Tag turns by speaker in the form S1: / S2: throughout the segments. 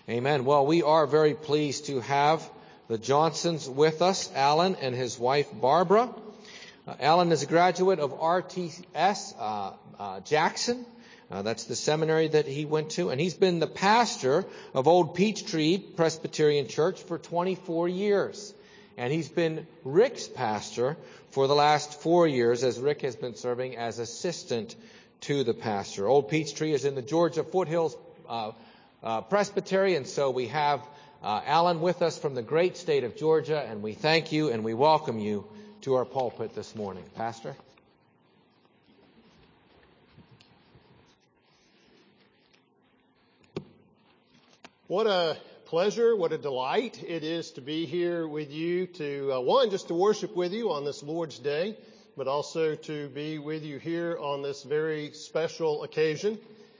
S1: Amen. Well, we are very pleased to have the Johnsons with us, Alan and his wife Barbara. Alan is a graduate of RTS Jackson. That's the seminary that he went to. And he's been the pastor of Old Peachtree Presbyterian Church for 24 years. And he's been Rick's pastor for the last 4 years, as Rick has been serving as assistant to the pastor. Old Peachtree is in the Georgia Foothills Presbytery, and so we have Alan with us from the great state of Georgia, and we thank you and we welcome you to our pulpit this morning. Pastor?
S2: What a pleasure, what a delight it is to be here with you to, just to worship with you on this Lord's Day, but also to be with you here on this very special occasion.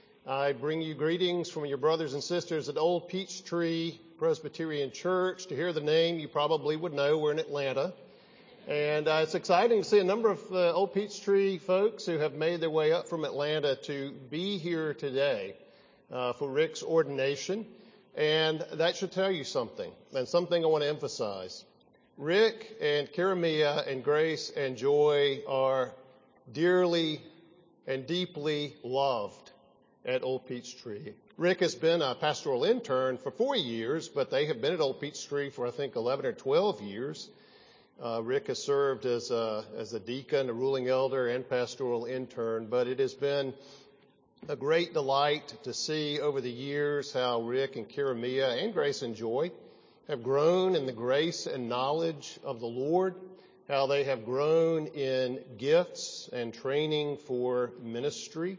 S2: I bring you greetings from your brothers and sisters at Old Peachtree Presbyterian Church. To hear the name, you probably would know we're in Atlanta. And it's exciting to see a number of Old Peachtree folks who have made their way up from Atlanta to be here today for Rick's ordination. And that should tell you something, and something I want to emphasize. Rick and Karamia and Grace and Joy are dearly and deeply loved at Old Peachtree. Rick has been a pastoral intern for 4 years, but they have been at Old Peachtree for, I think, 11 or 12 years. Rick has served as a deacon, a ruling elder, and pastoral intern, but it has been a great delight to see over the years how Rick and Karamia and Grace and Joy have grown in the grace and knowledge of the Lord, how they have grown in gifts and training for ministry.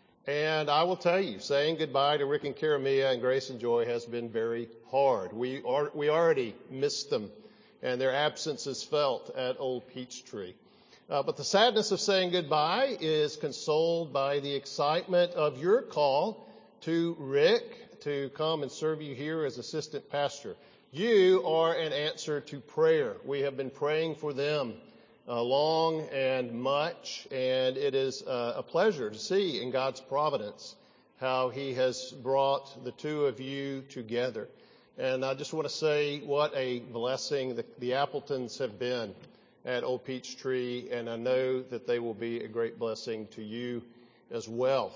S2: And I will tell you, saying goodbye to Rick and Karamia and Grace and Joy has been very hard. We already missed them, and their absence is felt at Old Peachtree. But the sadness of saying goodbye is consoled by the excitement of your call to Rick to come and serve you here as assistant pastor. You are an answer to prayer. We have been praying for them long and much, and it is a pleasure to see in God's providence how He has brought the two of you together. And I just want to say what a blessing the Appletons have been at Old Peachtree, and I know that they will be a great blessing to you as well.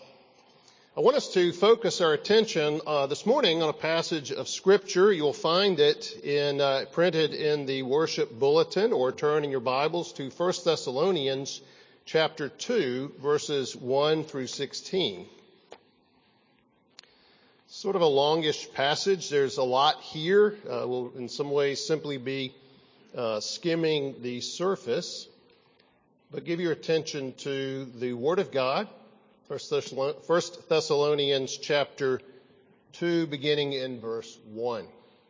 S2: I want us to focus our attention this morning on a passage of Scripture. You'll find it printed in the worship bulletin, or turn in your Bibles to 1 Thessalonians chapter 2, verses 1 through 16. Sort of a longish passage. There's a lot here. We'll in some ways simply be skimming the surface, but give your attention to the Word of God. 1 Thessalonians chapter 2, beginning in verse 1.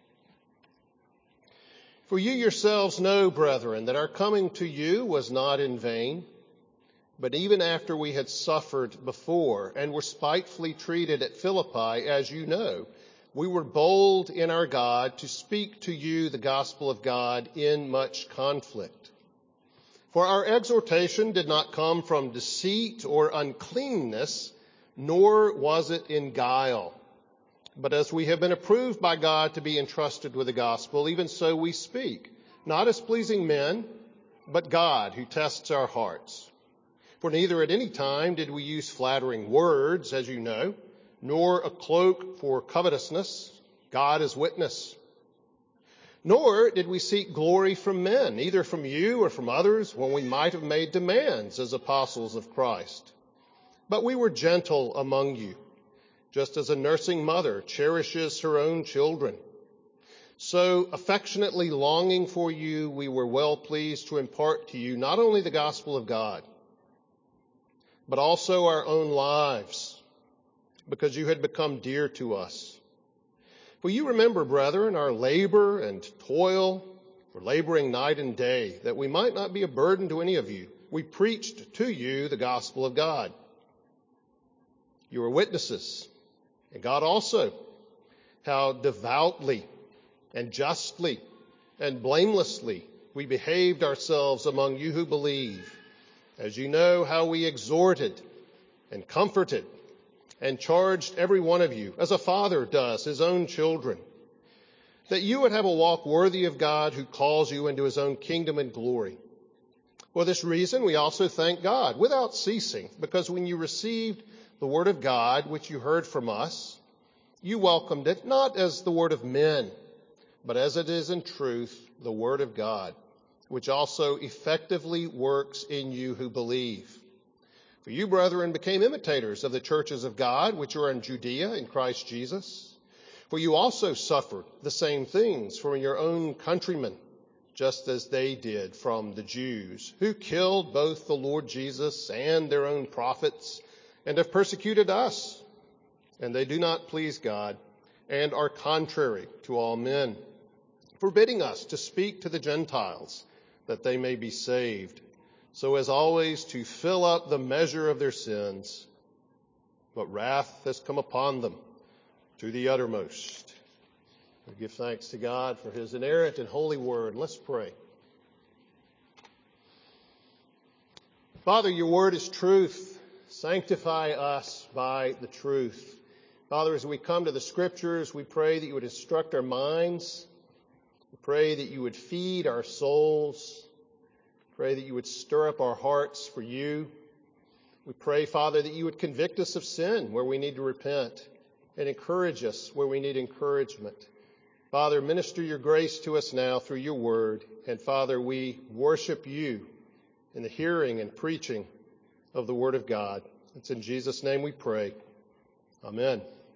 S2: For you yourselves know, brethren, that our coming to you was not in vain, but even after we had suffered before and were spitefully treated at Philippi, as you know, we were bold in our God to speak to you the gospel of God in much conflict. For our exhortation did not come from deceit or uncleanness, nor was it in guile. But as we have been approved by God to be entrusted with the gospel, even so we speak, not as pleasing men, but God who tests our hearts. For neither at any time did we use flattering words, as you know, nor a cloak for covetousness. God is witness. Nor did we seek glory from men, either from you or from others, when we might have made demands as apostles of Christ. But we were gentle among you, just as a nursing mother cherishes her own children. So affectionately longing for you, we were well pleased to impart to you not only the gospel of God, but also our own lives, because you had become dear to us. For you remember, brethren, our labor and toil, for laboring night and day, that we might not be a burden to any of you. We preached to you the gospel of God. You are witnesses, and God also, how devoutly and justly and blamelessly we behaved ourselves among you who believe, as you know how we exhorted and comforted and charged every one of you, as a father does his own children, that you would have a walk worthy of God who calls you into his own kingdom and glory. For this reason, we also thank God without ceasing, because when you received the word of God, which you heard from us, you welcomed it not as the word of men, but as it is in truth the word of God, which also effectively works in you who believe. For you, brethren, became imitators of the churches of God, which are in Judea in Christ Jesus. For you also suffered the same things from your own countrymen, just as they did from the Jews, who killed both the Lord Jesus and their own prophets, and have persecuted us. And they do not please God, and are contrary to all men, forbidding us to speak to the Gentiles, that they may be saved, so as always to fill up the measure of their sins. But wrath has come upon them to the uttermost. We give thanks to God for his inerrant and holy word. Let's pray. Father, your word is truth. Sanctify us by the truth. Father, as we come to the scriptures, we pray that you would instruct our minds. We pray that you would feed our souls. Pray that you would stir up our hearts for you. We pray, Father, that you would convict us of sin where we need to repent and encourage us where we need encouragement. Father, minister your grace to us now through your word. And Father, we worship you in the hearing and preaching of the word of God. It's in Jesus' name we pray. Amen.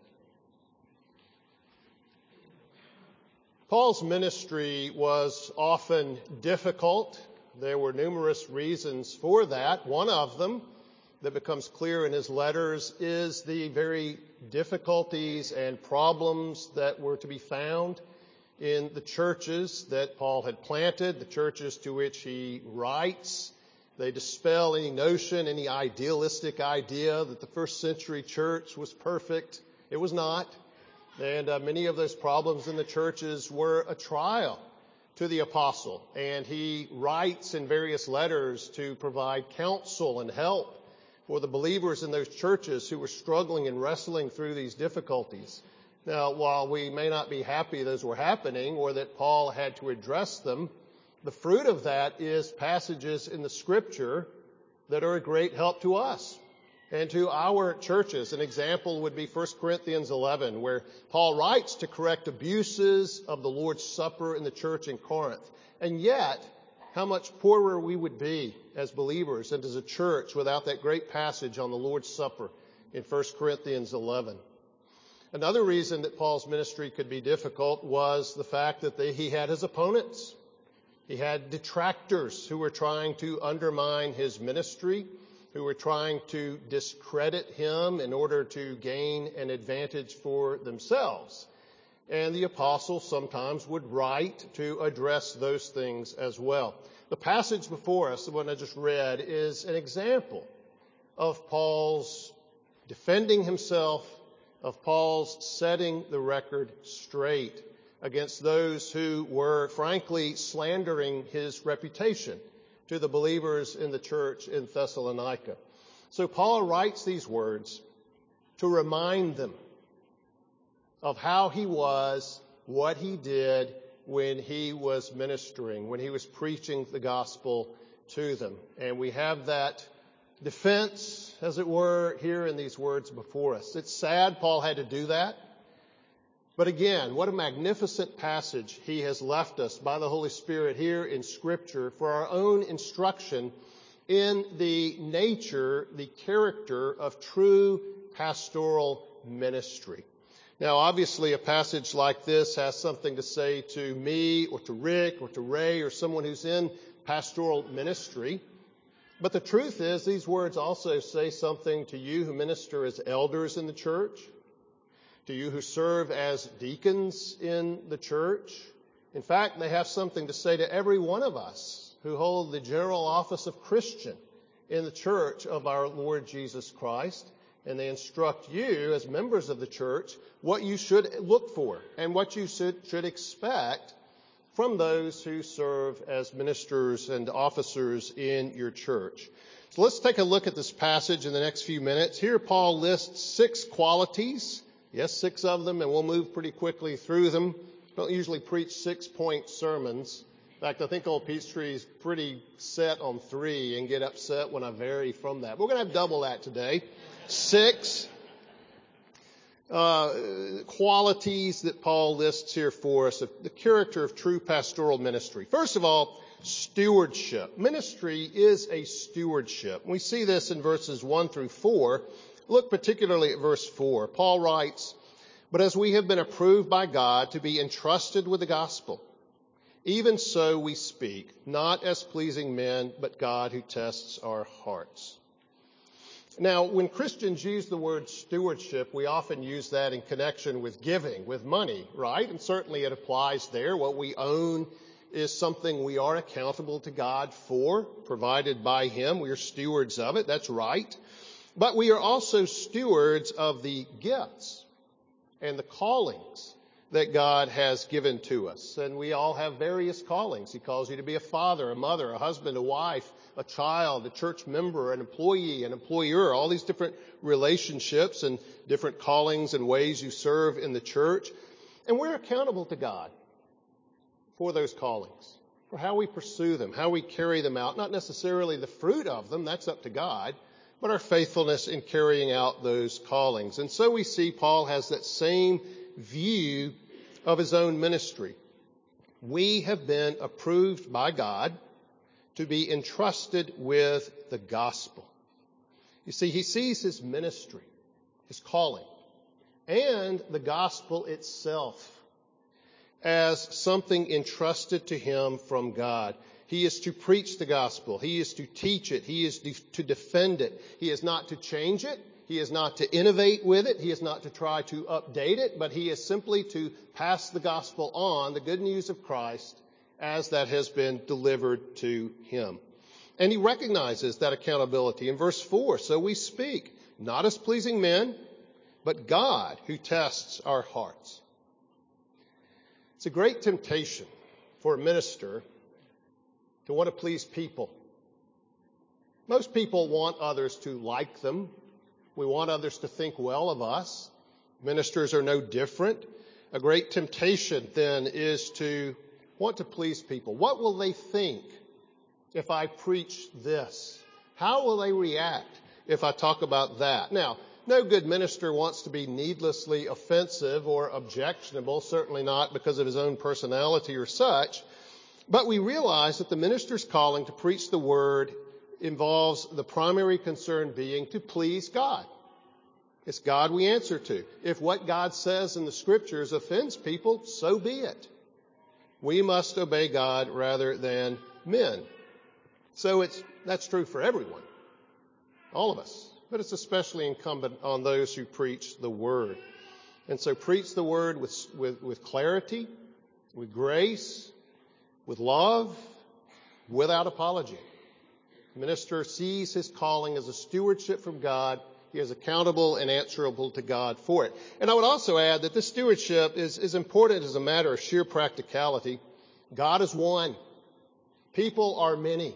S2: Paul's ministry was often difficult. There were numerous reasons for that. One of them that becomes clear in his letters is the very difficulties and problems that were to be found in the churches that Paul had planted, the churches to which he writes. They dispel any notion, any idealistic idea that the first century church was perfect. It was not. And many of those problems in the churches were a trial to the apostle. And he writes in various letters to provide counsel and help for the believers in those churches who were struggling and wrestling through these difficulties. Now, while we may not be happy those were happening or that Paul had to address them, the fruit of that is passages in the scripture that are a great help to us and to our churches. An example would be 1 Corinthians 11, where Paul writes to correct abuses of the Lord's Supper in the church in Corinth. And yet, how much poorer we would be as believers and as a church without that great passage on the Lord's Supper in 1 Corinthians 11. Another reason that Paul's ministry could be difficult was the fact that he had his opponents. He had detractors who were trying to undermine his ministry, who were trying to discredit him in order to gain an advantage for themselves. And the apostle sometimes would write to address those things as well. The passage before us, the one I just read, is an example of Paul's defending himself, of Paul's setting the record straight against those who were frankly slandering his reputation to the believers in the church in Thessalonica. So Paul writes these words to remind them of how he was, what he did when he was ministering, when he was preaching the gospel to them. And we have that defense, as it were, here in these words before us. It's sad Paul had to do that. But again, what a magnificent passage he has left us by the Holy Spirit here in Scripture for our own instruction in the nature, the character of true pastoral ministry. Now, obviously, a passage like this has something to say to me or to Rick or to Ray or someone who's in pastoral ministry. But the truth is, these words also say something to you who minister as elders in the church, to you who serve as deacons in the church. In fact, they have something to say to every one of us who hold the general office of Christian in the church of our Lord Jesus Christ. And they instruct you as members of the church what you should look for and what you should expect from those who serve as ministers and officers in your church. So let's take a look at this passage in the next few minutes. Here Paul lists 6 qualities. Yes, 6 of them, and we'll move pretty quickly through them. Don't usually preach 6-point sermons. In fact, I think old Peachtree's pretty set on 3 and get upset when I vary from that. We're going to have double that today. 6 qualities that Paul lists here for us of the character of true pastoral ministry. First of all, stewardship. Ministry is a stewardship. We see this in verses 1 through 4. Look particularly at verse 4. Paul writes, "But as we have been approved by God to be entrusted with the gospel, even so we speak, not as pleasing men, but God who tests our hearts." Now, when Christians use the word stewardship, we often use that in connection with giving, with money, right? And certainly it applies there. What we own is something we are accountable to God for, provided by Him. We are stewards of it. That's right. But we are also stewards of the gifts and the callings that God has given to us. And we all have various callings. He calls you to be a father, a mother, a husband, a wife, a child, a church member, an employee, an employer, all these different relationships and different callings and ways you serve in the church. And we're accountable to God for those callings, for how we pursue them, how we carry them out. Not necessarily the fruit of them, that's up to God, but our faithfulness in carrying out those callings. And so we see Paul has that same view of his own ministry. We have been approved by God to be entrusted with the gospel. You see, he sees his ministry, his calling, and the gospel itself as something entrusted to him from God. He is to preach the gospel. He is to teach it. He is to defend it. He is not to change it. He is not to innovate with it. He is not to try to update it, but he is simply to pass the gospel on, the good news of Christ, as that has been delivered to him. And he recognizes that accountability in verse 4. So we speak, not as pleasing men, but God who tests our hearts. It's a great temptation for a minister to want to please people. Most people want others to like them. We want others to think well of us. Ministers are no different. A great temptation then is to want to please people. What will they think if I preach this? How will they react if I talk about that? Now, no good minister wants to be needlessly offensive or objectionable, certainly not because of his own personality or such. But we realize that the minister's calling to preach the word involves the primary concern being to please God. It's God we answer to. If what God says in the scriptures offends people, so be it. We must obey God rather than men. So that's true for everyone, all of us. But it's especially incumbent on those who preach the word. And so preach the word with clarity, with grace, with love, without apology. The minister sees his calling as a stewardship from God. He is accountable and answerable to God for it. And I would also add that this stewardship is important as a matter of sheer practicality. God is one. People are many.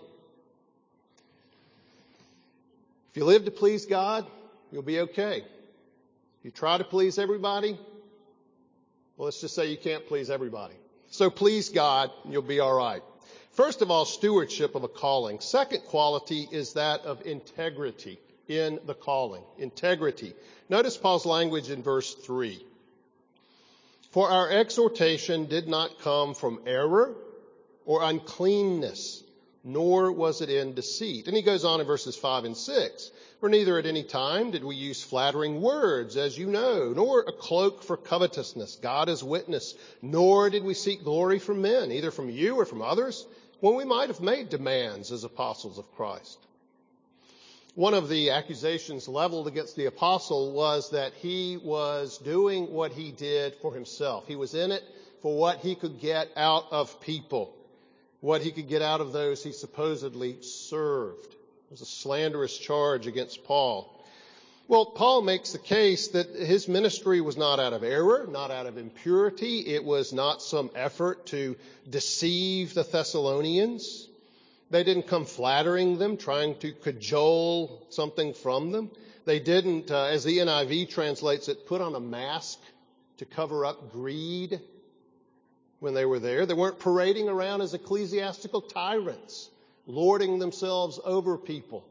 S2: If you live to please God, you'll be okay. If you try to please everybody, well, let's just say you can't please everybody. So please God, and you'll be all right. First of all, stewardship of a calling. Second quality is that of integrity in the calling. Integrity. Notice Paul's language in verse 3. For our exhortation did not come from error or uncleanness, nor was it in deceit. And he goes on in verses 5 and 6. For neither at any time did we use flattering words, as you know, nor a cloak for covetousness. God is witness. Nor did we seek glory from men, either from you or from others, when we might have made demands as apostles of Christ. One of the accusations leveled against the apostle was that he was doing what he did for himself. He was in it for what he could get out of people, what he could get out of those he supposedly served. It was a slanderous charge against Paul. Well, Paul makes the case that his ministry was not out of error, not out of impurity. It was not some effort to deceive the Thessalonians. They didn't come flattering them, trying to cajole something from them. They didn't, as the NIV translates it, put on a mask to cover up greed when they were there. They weren't parading around as ecclesiastical tyrants, lording themselves over people,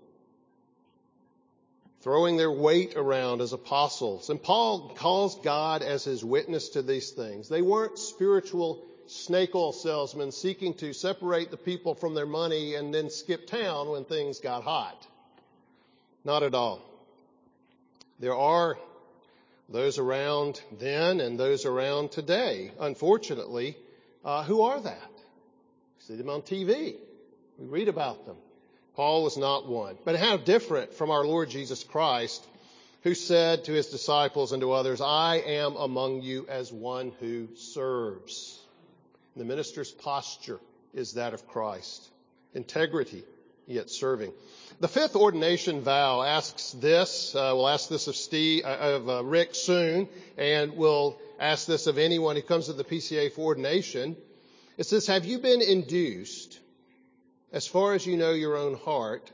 S2: throwing their weight around as apostles. And Paul calls God as his witness to these things. They weren't spiritual snake oil salesmen seeking to separate the people from their money and then skip town when things got hot. Not at all. There are those around then and those around today, unfortunately, who are that. We see them on TV. We read about them. Paul was not one. But how different from our Lord Jesus Christ, who said to his disciples and to others, I am among you as one who serves. The minister's posture is that of Christ. Integrity, yet serving. The fifth ordination vow asks this. We'll ask this of Rick soon, and we'll ask this of anyone who comes to the PCA for ordination. It says, have you been induced, as far as you know your own heart,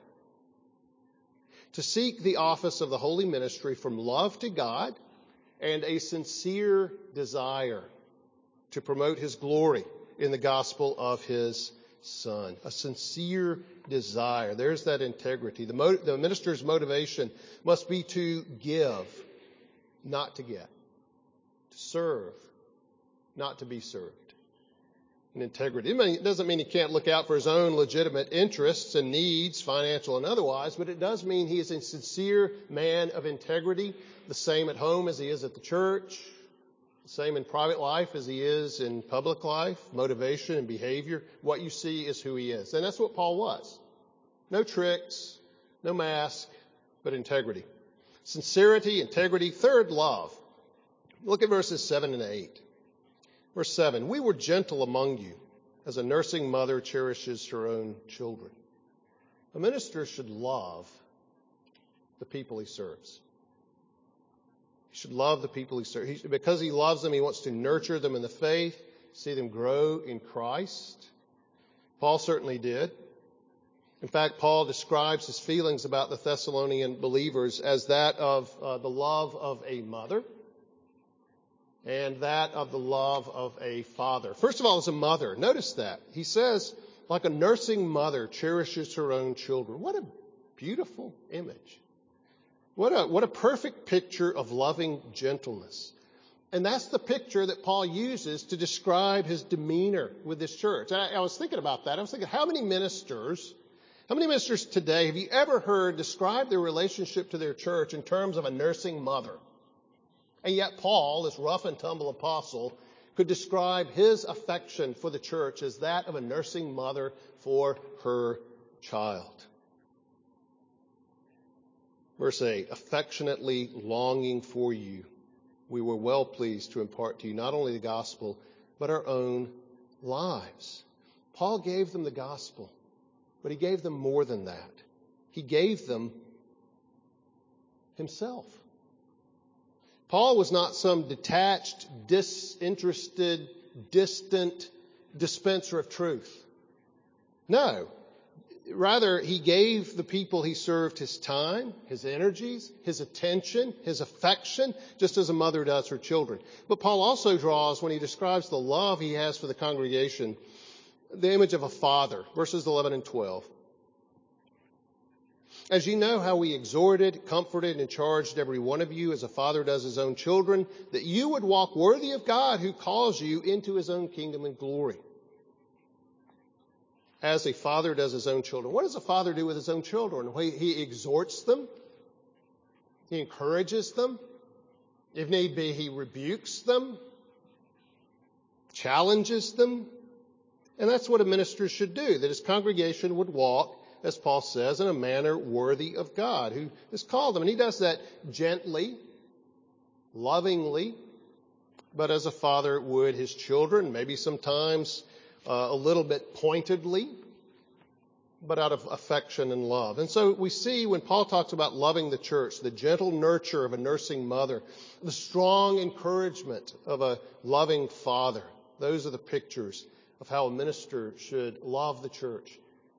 S2: to seek the office of the holy ministry from love to God and a sincere desire to promote his glory in the gospel of his Son? A sincere desire. There's that integrity. The minister's motivation must be to give, not to get. To serve, not to be served. And integrity. It doesn't mean he can't look out for his own legitimate interests and needs, financial and otherwise, but it does mean he is a sincere man of integrity, the same at home as he is at the church, the same in private life as he is in public life, motivation and behavior. What you see is who he is. And that's what Paul was. No tricks, no mask, but integrity. Sincerity, integrity. Third, love. Look at verses 7 and 8. Verse 7, we were gentle among you as a nursing mother cherishes her own children. A minister should love the people he serves. He should love the people he serves. Because he loves them, he wants to nurture them in the faith, see them grow in Christ. Paul certainly did. In fact, Paul describes his feelings about the Thessalonian believers as that of the love of a mother and that of the love of a father. First of all, as a mother, notice that. He says, like a nursing mother cherishes her own children. What a beautiful image. What a perfect picture of loving gentleness. And that's the picture that Paul uses to describe his demeanor with this church. I was thinking about that. I was thinking, how many ministers today have you ever heard describe their relationship to their church in terms of a nursing mother? And yet Paul, this rough and tumble apostle, could describe his affection for the church as that of a nursing mother for her child. Verse 8, affectionately longing for you, we were well pleased to impart to you not only the gospel, but our own lives. Paul gave them the gospel, but he gave them more than that. He gave them himself. Paul was not some detached, disinterested, distant dispenser of truth. No. Rather, he gave the people he served his time, his energies, his attention, his affection, just as a mother does her children. But Paul also draws, when he describes the love he has for the congregation, the image of a father, verses 11 and 12. As you know how we exhorted, comforted, and charged every one of you as a father does his own children, that you would walk worthy of God who calls you into his own kingdom and glory. As a father does his own children. What does a father do with his own children? He exhorts them. He encourages them. If need be, he rebukes them, challenges them. And that's what a minister should do, that his congregation would walk, as Paul says, in a manner worthy of God, who has called them. And he does that gently, lovingly, but as a father would his children, maybe sometimes a little bit pointedly, but out of affection and love. And so we see when Paul talks about loving the church, the gentle nurture of a nursing mother, the strong encouragement of a loving father. Those are the pictures of how a minister should love the church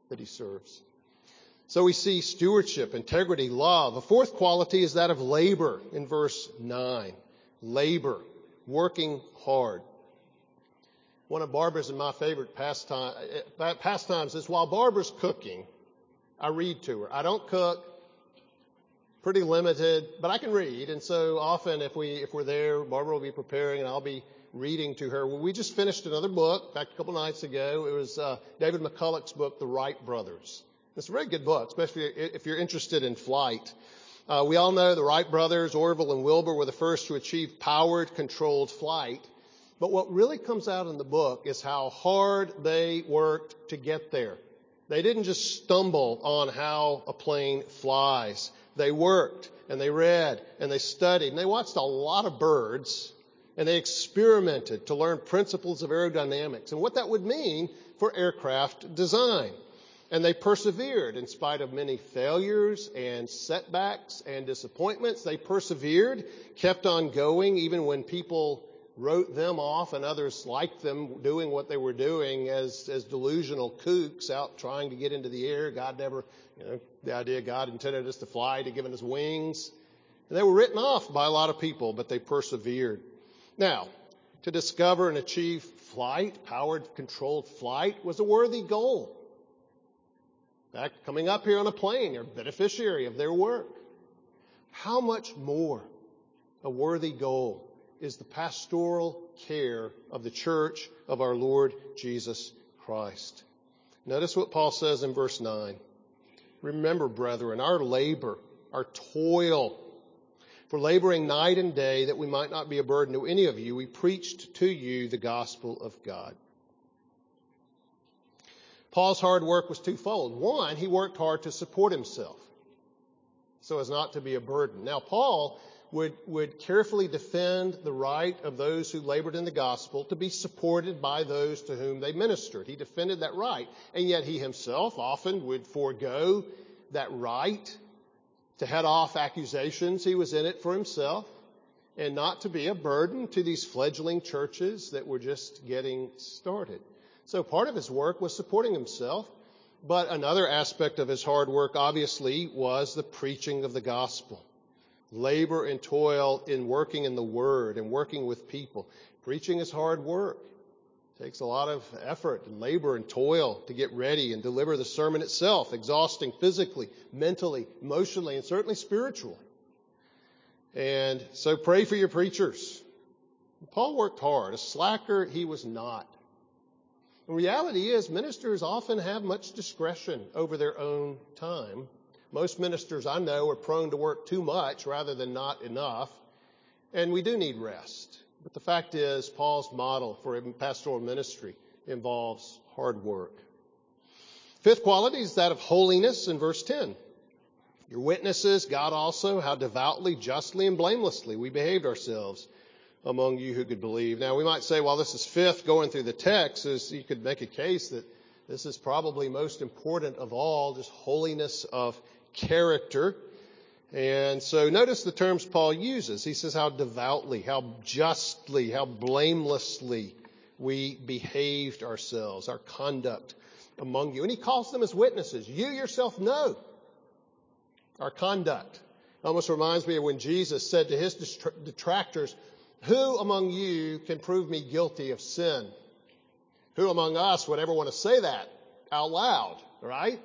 S2: that he serves. So we see stewardship, integrity, love. A fourth quality is that of labor in verse 9. Labor, working hard. One of Barbara's and my favorite pastimes is while Barbara's cooking, I read to her. I don't cook, pretty limited, but I can read. And so often if we're there, Barbara will be preparing and I'll be reading to her. Well, we just finished another book, in fact, a couple nights ago. It was David McCulloch's book, The Wright Brothers. It's a very good book, especially if you're interested in flight. We all know the Wright brothers, Orville and Wilbur, were the first to achieve powered, controlled flight. But what really comes out in the book is how hard they worked to get there. They didn't just stumble on how a plane flies. They worked, and they read, and they studied, and they watched a lot of birds, and they experimented to learn principles of aerodynamics and what that would mean for aircraft design. And they persevered in spite of many failures and setbacks and disappointments. They persevered, kept on going, even when people wrote them off and others liked them doing what they were doing as delusional kooks out trying to get into the air. God never, the idea God intended us to fly, to given us wings. And they were written off by a lot of people, but they persevered. Now, to discover and achieve flight, powered, controlled flight, was a worthy goal. In fact, coming up here on a plane, you're a beneficiary of their work. How much more a worthy goal is the pastoral care of the church of our Lord Jesus Christ. Notice what Paul says in verse 9. Remember, brethren, our labor, our toil, for laboring night and day that we might not be a burden to any of you, we preached to you the gospel of God. Paul's hard work was twofold. One, he worked hard to support himself so as not to be a burden. Now, Paul would carefully defend the right of those who labored in the gospel to be supported by those to whom they ministered. He defended that right. And yet he himself often would forego that right to head off accusations. He was in it for himself and not to be a burden to these fledgling churches that were just getting started. So part of his work was supporting himself, but another aspect of his hard work obviously was the preaching of the gospel. Labor and toil in working in the Word and working with people. Preaching is hard work. It takes a lot of effort and labor and toil to get ready and deliver the sermon itself, exhausting physically, mentally, emotionally, and certainly spiritually. And so pray for your preachers. Paul worked hard. A slacker he was not. The reality is ministers often have much discretion over their own time. Most ministers I know are prone to work too much rather than not enough, and we do need rest. But the fact is, Paul's model for pastoral ministry involves hard work. Fifth quality is that of holiness in verse 10. Your witnesses, God also, how devoutly, justly, and blamelessly we behaved ourselves among you who could believe. Now, we might say, well, this is fifth going through the text, is you could make a case that this is probably most important of all, just holiness of character. And so notice the terms Paul uses. He says how devoutly, how justly, how blamelessly we behaved ourselves, our conduct among you. And he calls them as witnesses. You yourself know our conduct. It almost reminds me of when Jesus said to his detractors, who among you can prove me guilty of sin? Who among us would ever want to say that out loud, right?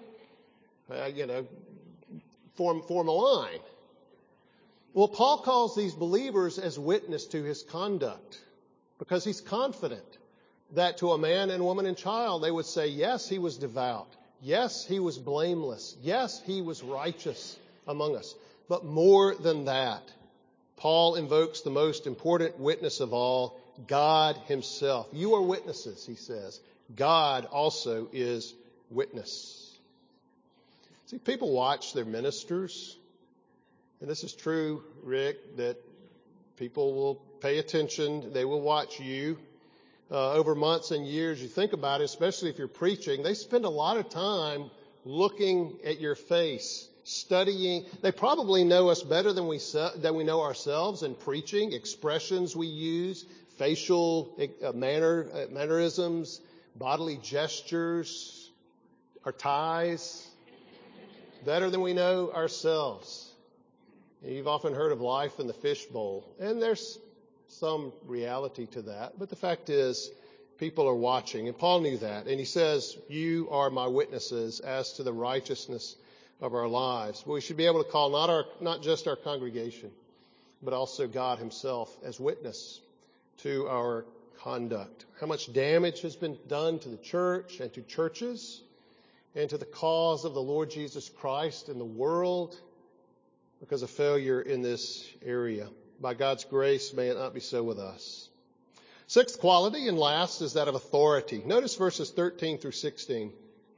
S2: Form a line. Well, Paul calls these believers as witness to his conduct because he's confident that to a man and woman and child, they would say, yes, he was devout. Yes, he was blameless. Yes, he was righteous among us. But more than that, Paul invokes the most important witness of all, God himself. You are witnesses, he says. God also is witness. See, people watch their ministers. And this is true, Rick, that people will pay attention. They will watch you over months and years. You think about it, especially if you're preaching. They spend a lot of time looking at your face, studying. They probably know us better than we know ourselves in preaching, expressions we use, facial mannerisms, bodily gestures, our ties, better than we know ourselves. You've often heard of life in the fishbowl, and there's some reality to that. But the fact is, people are watching, and Paul knew that. And he says, you are my witnesses as to the righteousness of our lives. But we should be able to call not just our congregation, but also God himself as witness to our conduct. How much damage has been done to the church and to churches and to the cause of the Lord Jesus Christ in the world because of failure in this area. By God's grace, may it not be so with us. Sixth quality and last is that of authority. Notice verses 13 through 16.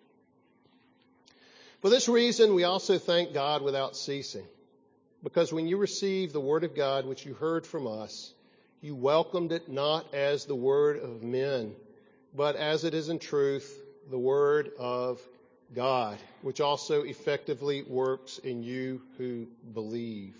S2: For this reason, we also thank God without ceasing, because when you received the word of God which you heard from us, you welcomed it not as the word of men, but as it is in truth the word of God, which also effectively works in you who believe.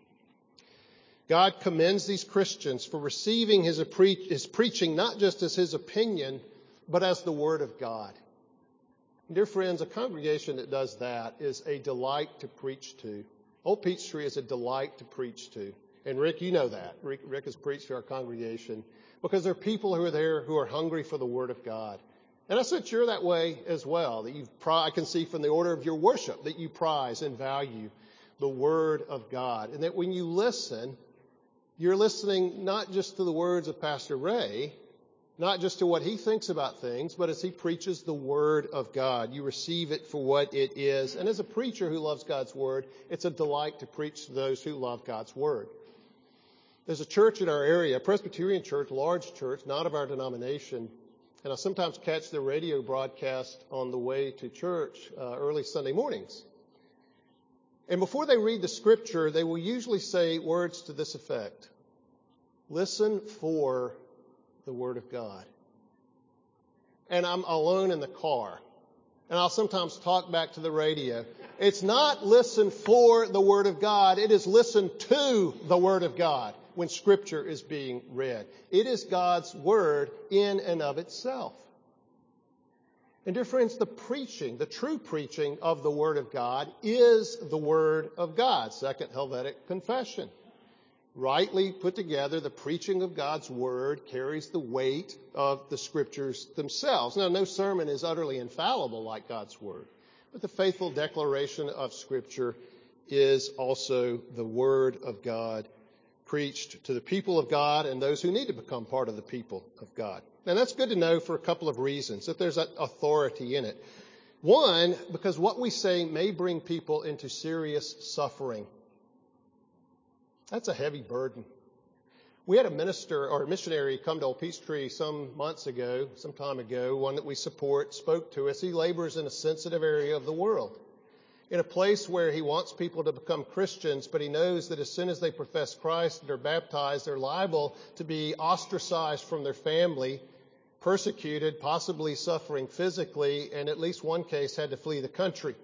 S2: God commends these Christians for receiving his preaching not just as his opinion, but as the word of God. Dear friends, a congregation that does that is a delight to preach to. Old Peachtree is a delight to preach to. And Rick, you know that. Rick has preached to our congregation because there are people who are there who are hungry for the word of God. And I sense you're that way as well, that I can see from the order of your worship that you prize and value the word of God. And that when you listen, you're listening not just to the words of Pastor Ray, not just to what he thinks about things, but as he preaches the word of God. You receive it for what it is. And as a preacher who loves God's word, it's a delight to preach to those who love God's word. There's a church in our area, a Presbyterian church, large church, not of our denomination. And I sometimes catch the radio broadcast on the way to church early Sunday mornings. And before they read the scripture, they will usually say words to this effect. Listen for the word of God. And I'm alone in the car. And I'll sometimes talk back to the radio. It's not listen for the word of God. It is listen to the word of God when scripture is being read. It is God's word in and of itself. And dear friends, the true preaching of the word of God is the word of God. Second Helvetic Confession. Rightly put together, the preaching of God's word carries the weight of the scriptures themselves. Now, no sermon is utterly infallible like God's word, but the faithful declaration of scripture is also the word of God preached to the people of God and those who need to become part of the people of God. And that's good to know for a couple of reasons, that there's authority in it. One, because what we say may bring people into serious suffering. That's a heavy burden. We had a minister or a missionary come to Old Peachtree some time ago, one that we support, spoke to us. He labors in a sensitive area of the world, in a place where he wants people to become Christians, but he knows that as soon as they profess Christ and are baptized, they're liable to be ostracized from their family, persecuted, possibly suffering physically, and at least one case had to flee the country.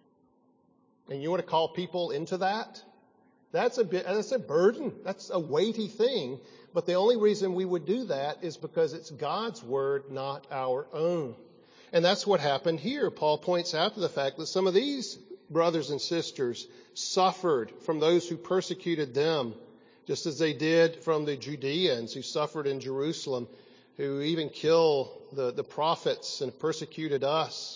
S2: And you want to call people into that? That's a burden. That's a weighty thing. But the only reason we would do that is because it's God's word, not our own. And that's what happened here. Paul points out to the fact that some of these brothers and sisters suffered from those who persecuted them, just as they did from the Judeans who suffered in Jerusalem, who even kill the prophets and persecuted us.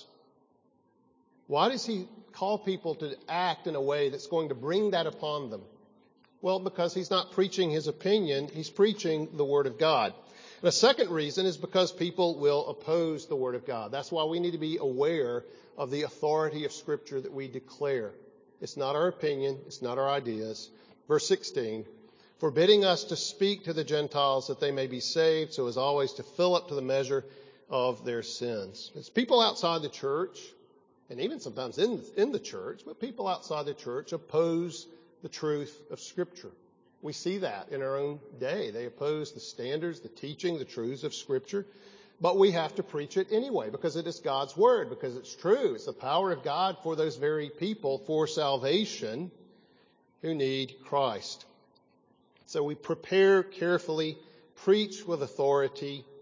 S2: Why does he call people to act in a way that's going to bring that upon them? Well, because he's not preaching his opinion, he's preaching the word of God. And a second reason is because people will oppose the word of God. That's why we need to be aware of the authority of Scripture that we declare. It's not our opinion, it's not our ideas. Verse 16, forbidding us to speak to the Gentiles that they may be saved, so as always to fill up to the measure of their sins. It's people outside the church, and even sometimes in the church, but people outside the church oppose the truth of Scripture. We see that in our own day. They oppose the standards, the teaching, the truths of Scripture. But we have to preach it anyway because it is God's word, because it's true. It's the power of God for those very people for salvation who need Christ. So we prepare carefully, preach with authority,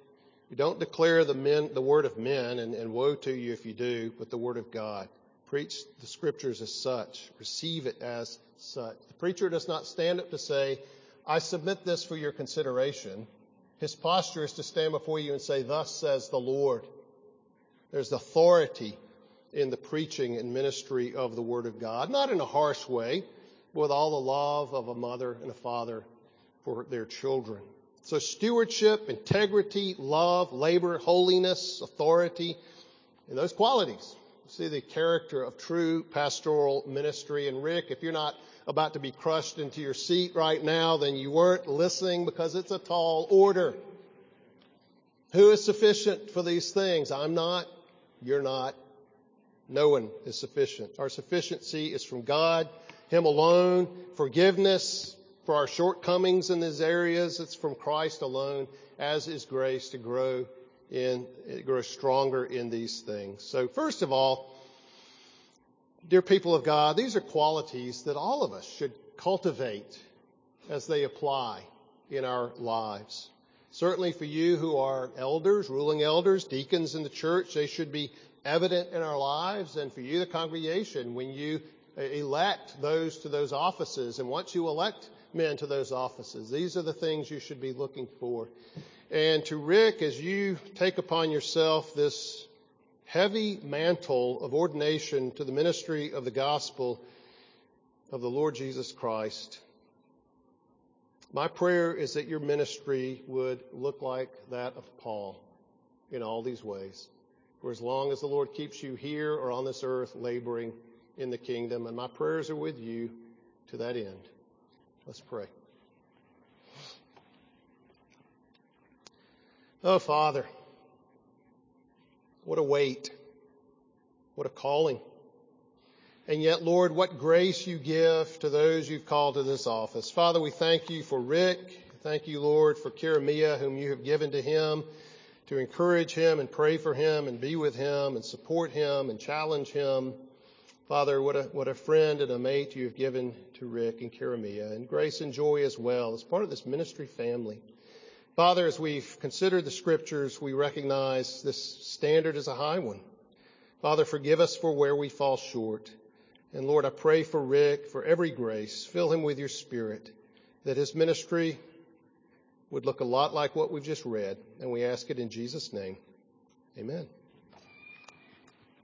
S2: You don't declare the word of men, and woe to you if you do, but the word of God. Preach the scriptures as such. Receive it as such. The preacher does not stand up to say, I submit this for your consideration. His posture is to stand before you and say, thus says the Lord. There's authority in the preaching and ministry of the word of God, not in a harsh way, but with all the love of a mother and a father for their children. So stewardship, integrity, love, labor, holiness, authority, and those qualities. See the character of true pastoral ministry. And Rick, if you're not about to be crushed into your seat right now, then you weren't listening, because it's a tall order. Who is sufficient for these things? I'm not. You're not. No one is sufficient. Our sufficiency is from God, Him alone. Forgiveness for our shortcomings in these areas, it's from Christ alone, as is grace to grow stronger in these things. So first of all, dear people of God, these are qualities that all of us should cultivate as they apply in our lives. Certainly for you who are elders, ruling elders, deacons in the church, they should be evident in our lives. And for you, the congregation, when you elect those to those offices, and once you elect men to those offices, these are the things you should be looking for. And to Rick, as you take upon yourself this heavy mantle of ordination to the ministry of the gospel of the Lord Jesus Christ, my prayer is that your ministry would look like that of Paul in all these ways, for as long as the Lord keeps you here or on this earth laboring in the kingdom. And my prayers are with you to that end. Let's pray. Oh, Father, what a weight, what a calling. And yet, Lord, what grace you give to those you've called to this office. Father, we thank you for Rick. Thank you, Lord, for Karamia, whom you have given to him, to encourage him and pray for him and be with him and support him and challenge him. Father, what a friend and a mate you have given to Rick and Karamia, and grace and joy as well as part of this ministry family. Father, as we've considered the scriptures, we recognize this standard is a high one. Father, forgive us for where we fall short. And Lord, I pray for Rick, for every grace. Fill him with your Spirit, that his ministry would look a lot like what we've just read. And we ask it in Jesus' name. Amen.